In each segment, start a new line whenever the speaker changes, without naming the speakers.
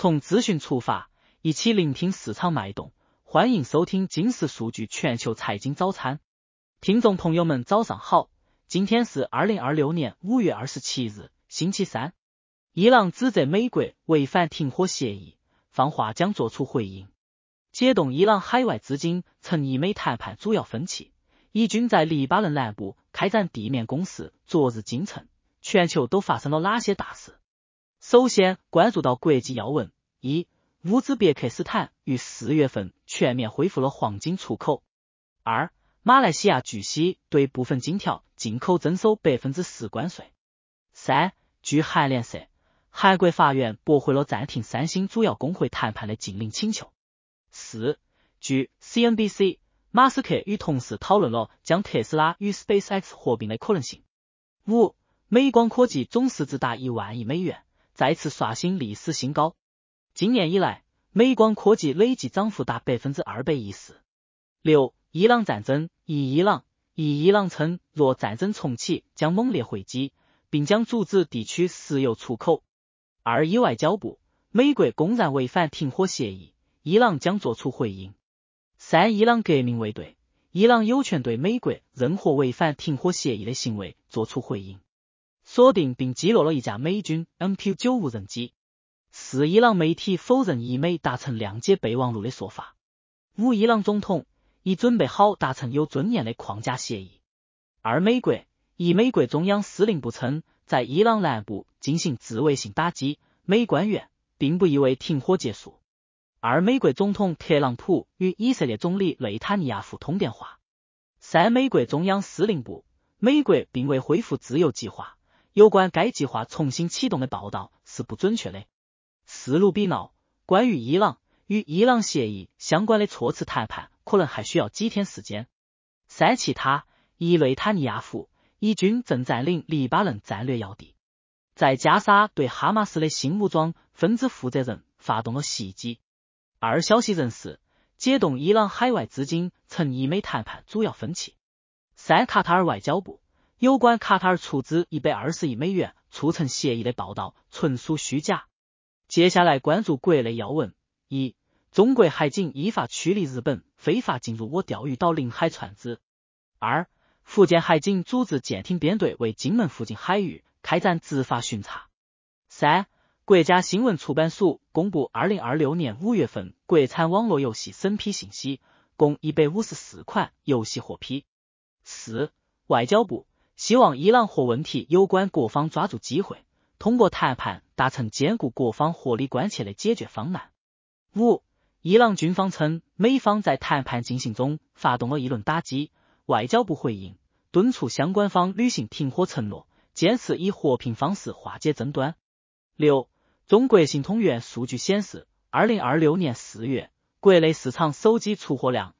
从资讯出发，一起聆听市场脉动。欢迎收听金石数据全球财经早餐。听众朋友们早上好，今天是2026年5月27日，星期三。伊朗指责美国违反停火协议，放话将作出回应。解冻伊朗海外资金曾以美谈判主要分歧，以军在黎巴嫩南部开展地面攻势昨日今晨，全球都发生了哪些大事？首先关注到国际要闻：一、乌兹别克斯坦于4月份全面恢复了黄金出口；二、马来西亚据悉对部分金条进口征收 4% 关税；三、据韩联社，韩国法院驳回了暂停三星主要工会谈判的禁令请求；四、据 CNBC， 马斯克与同事讨论了将特斯拉与 SpaceX 合并的可能性；五、美光科技总市值达1万亿美元，再次刷新历史新高。今年以来，美光科技累计涨幅达 214%。六、伊朗战争，伊朗称若战争重启将猛烈回击，并将阻止地区石油出口。二、外交部，美国公然违反停火协议，伊朗将作出回应。三、伊朗革命卫队，伊朗有权对美国任何违反停火协议的行为作出回应。锁定并击落了一架美军 MQ-9 无人机。四、伊朗媒体否认伊美达成谅解备忘录的说法。五、伊朗总统已准备好达成有尊严的框架协议。二、美国中央司令部称，在伊朗南部进行自卫性打击，美官员并不意味停火结束。二、美国总统特朗普与以色列总理内塔尼亚胡通电话。三、美国中央司令部，美国并未恢复自由计划，有关该计划重新启动的报道是不准确的。四、卢比闹，关于伊朗与伊朗协议相关的措辞谈判可能还需要几天时间。三、其他，一、内塔尼亚胡，以军正占领黎巴嫩战略要地，在加沙对哈马斯的新武装分支负责人发动了袭击。二、消息人士，解冻伊朗海外资金曾以美谈判主要分歧。三、卡塔尔外交部，有关卡塔尔出资120亿美元促成协议的报道纯属虚假。接下来关注国内要闻：一、中国海警依法驱离日本非法进入我钓鱼岛领海船只；二、福建海警组织舰艇编队为金门附近海域开展执法巡查；三、国家新闻出版署公布2026年5月份国产网络游戏审批信息，共154款游戏获批。四、外交部希望伊朗和问题有关各方抓住机会，通过谈判达成兼顾各方合理关切的解决方案。五、伊朗军方称美方在谈判进行中发动了一轮打击，外交部回应，敦促相关方履行停火承诺，坚持以和平方式化解争端。六、中国信通院数据显示，2026年4月，国内市场手机出货量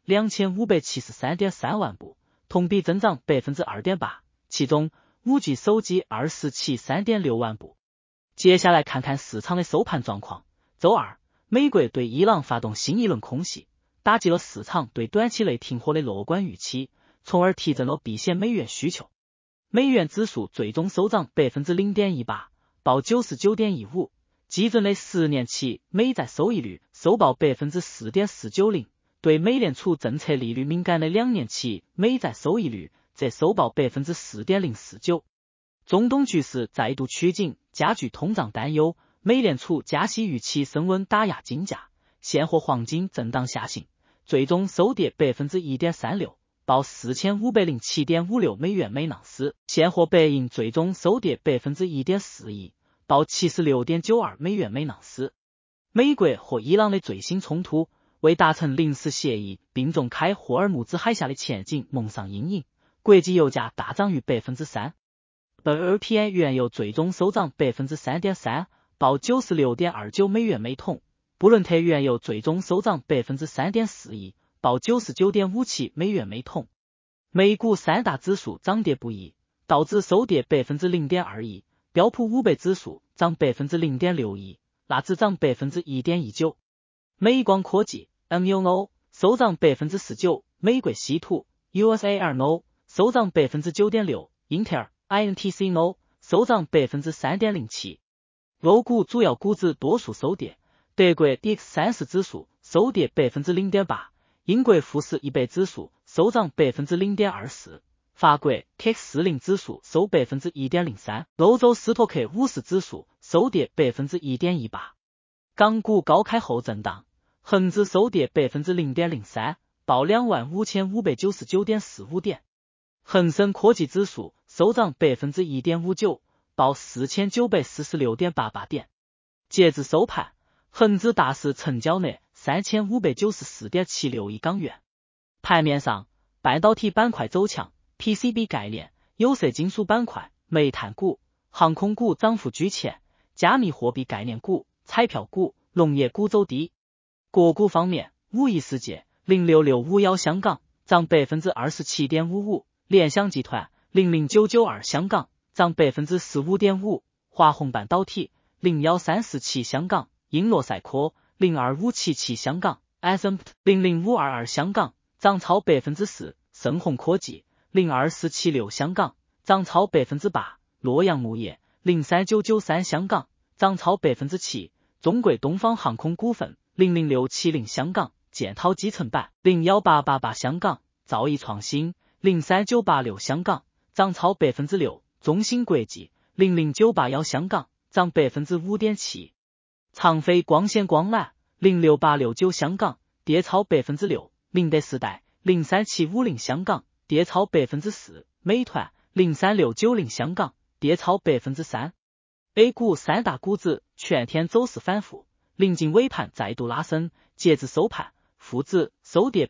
2573.3 万部，同比增长 2.8%， 其中5G 手机20起 3.6 万部。接下来看看市场的收盘状况。周二，美国对伊朗发动新一轮空袭，打击了市场对短期内停火的乐观预期，从而提振了避险美元需求。美元指数最终收涨 0.18%， 报 99.15， 基准的10年期美债收益率收报 4.490%， 对美联储政策利率敏感的2年期美债收益率则收报 4.049%。中东局势再度趋紧，加剧通胀担忧，美联储加息预期升温打压金价，现货黄金震荡下行，最终收跌 1.36%， 报 4507.56 美元每盎司，现货白银最终收跌 1.41%， 报 76.92 美元每盎司。美国和伊朗的最新冲突为达成临时协议并重开霍尔木兹海峡的前景蒙上阴影，国际油价大涨逾 3%。WTI 原油最终收涨 3.3%， 报 96.29 美元每桶，布伦特原油最终收涨 3.41%， 报 99.57 美元每桶。美股三大指数涨跌不一，道指收跌 0.21%， 标普500指数涨 0.61%， 纳指涨 1.19%。美光科技 MUNO 收涨 4.9%， 美国稀土 USARNO 收涨 9.6%， 英特尔INTC NO 收涨 3.07%。欧股主要股指多数收跌， 德国 DX30指数收跌 0.8%， 英国富时100指数收涨 0.24%， 法国 CAC40 指数收 1.03%， 欧洲斯托克50指数收跌 1.18%。港股高开后震荡，恒指收跌 0.03%， 报 25,599.45 点。恒生科技指数收涨 1.59%， 报 4,946.88 点。截至收盘，恒指大市成交额 3,594.76 亿港元。盘面上，半导体板块走强， PCB 概念、有色金属板块、煤炭股、航空股涨幅居前，加密货币概念股、彩票股、农业股走低。个股方面，五亿世界06651香港涨 27.55%， 联想集团00992香港涨 15.5%， 华虹半导体01347香港、英洛赛科02577香港、ASMPT 00522香港涨超 4%， 盛虹科技02476香港涨超 8%， 洛阳钼业03993香港涨超 7%， 中国东方航空股份00670香港、建滔集成板01888香港、兆易创新03986香港涨超 6%， 中芯国际00981香港涨 5.7%， 长飞光纤光缆06869香港跌超 6%， 宁德时代03750香港跌超 4%， 美团03690香港跌超 3%。 A 股三大股指全天走势反复，临近尾盘再度拉升，截至收盘，沪指收跌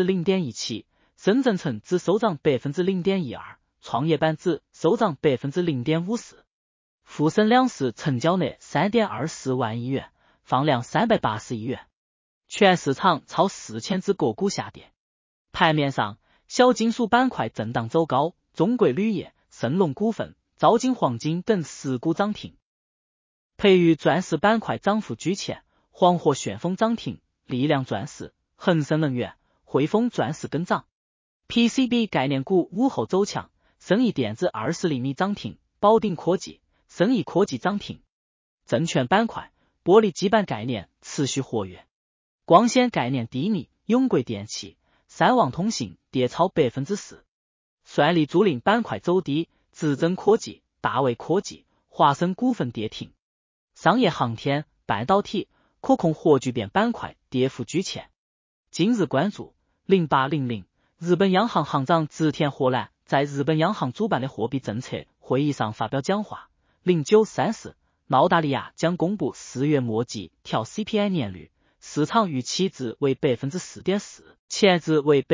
0.17%， 深圳成指收涨 0.12%， 创业板指收涨 0.54%。沪深两市成交额 3.24 万亿元，放量380亿元，全市场超4000只个股下跌。盘面上，小金属板块震荡走高，中国铝业、盛隆股份、招金黄金等10股涨停。培育钻石板块涨幅居前，黄河旋风涨停，力量钻石、恒生能源、汇丰钻石跟涨。PCB 概念股午后走强，生意电子20厘米涨停，宝鼎科技、生意科技涨停。证券板块、玻璃基板概念持续活跃，光纤概念低迷，永贵电器、三旺通信跌超 4%。算力租赁板块走低，智臻科技、大卫科技、华生股份跌停。商业航天、半导体、可控核聚变板块跌幅居前。今日关注0800，日本央行行长植田和男在日本央行主办的货币政策会议上发表讲话。0934，澳大利亚将公布4月末季调 CPI 年率，市场预期值为 4.4%， 前值为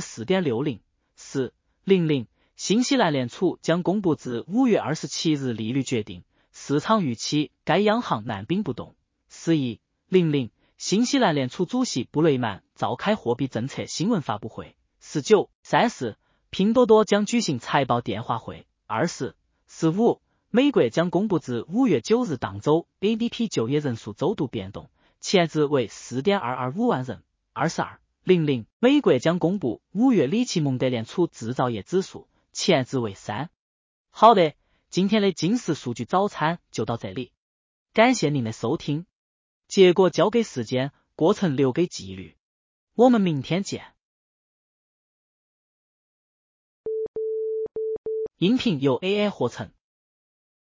4.60%。400，新西兰联储将公布至5月27日利率决定，市场预期该央行按兵不动。1100，新西兰联储主席布雷曼召开货币政策新闻发布会。1930，拼多多将举行财报电话会。2015，美国将公布至5月9日当周 ADP 就业人数周度变动，前值为 4.225 万人。2200，美国将公布5月里奇蒙德联储制造业指数，前值为3。好的，今天的金石数据早餐就到这里，感谢您的收听。结果交给时间，过程留给纪律。我们明天见。音频由 AI 合成。